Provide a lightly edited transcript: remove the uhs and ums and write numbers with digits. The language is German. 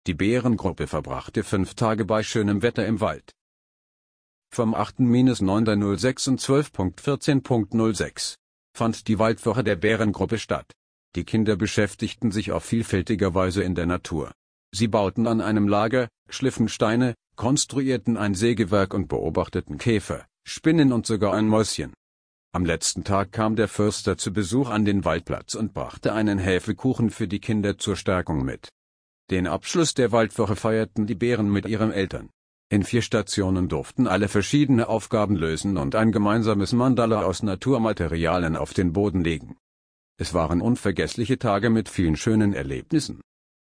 Die Bärengruppe verbrachte 5 Tage bei schönem Wetter im Wald. Vom 8.-9.06 und 12.14.06 fand die Waldwoche der Bärengruppe statt. Die Kinder beschäftigten sich auf vielfältige Weise in der Natur. Sie bauten an einem Lager, schliffen Steine, konstruierten ein Sägewerk und beobachteten Käfer, Spinnen und sogar ein Mäuschen. Am letzten Tag kam der Förster zu Besuch an den Waldplatz und brachte einen Hefekuchen für die Kinder zur Stärkung mit. Den Abschluss der Waldwoche feierten die Bären mit ihren Eltern. In 4 Stationen durften alle verschiedene Aufgaben lösen und ein gemeinsames Mandala aus Naturmaterialien auf den Boden legen. Es waren unvergessliche Tage mit vielen schönen Erlebnissen.